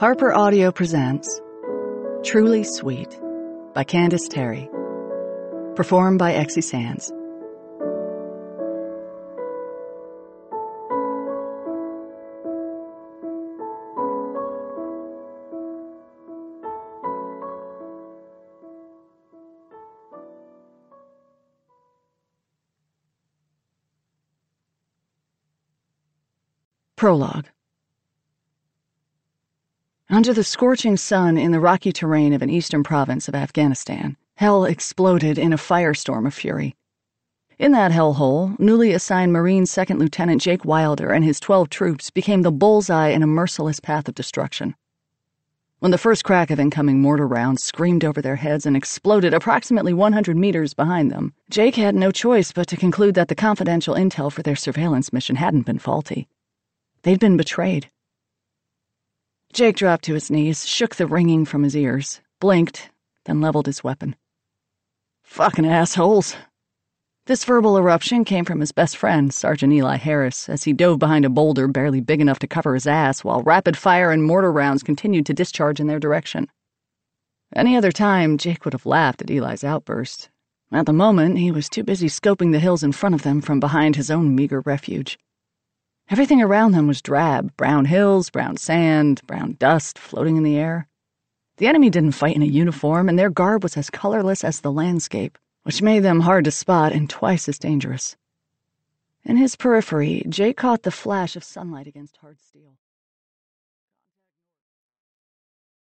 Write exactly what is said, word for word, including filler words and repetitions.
Harper Audio presents Truly Sweet by Candace Terry. Performed by Exie Sands. Prologue. Under the scorching sun in the rocky terrain of an eastern province of Afghanistan, hell exploded in a firestorm of fury. In that hellhole, newly assigned Marine Second Lieutenant Jake Wilder and his twelve troops became the bullseye in a merciless path of destruction. When the first crack of incoming mortar rounds screamed over their heads and exploded approximately one hundred meters behind them, Jake had no choice but to conclude that the confidential intel for their surveillance mission hadn't been faulty. They'd been betrayed. Jake dropped to his knees, shook the ringing from his ears, blinked, then leveled his weapon. Fucking assholes. This verbal eruption came from his best friend, Sergeant Eli Harris, as he dove behind a boulder barely big enough to cover his ass while rapid fire and mortar rounds continued to discharge in their direction. Any other time, Jake would have laughed at Eli's outburst. At the moment, he was too busy scoping the hills in front of them from behind his own meager refuge. Everything around them was drab, brown hills, brown sand, brown dust floating in the air. The enemy didn't fight in a uniform, and their garb was as colorless as the landscape, which made them hard to spot and twice as dangerous. In his periphery, Jake caught the flash of sunlight against hard steel.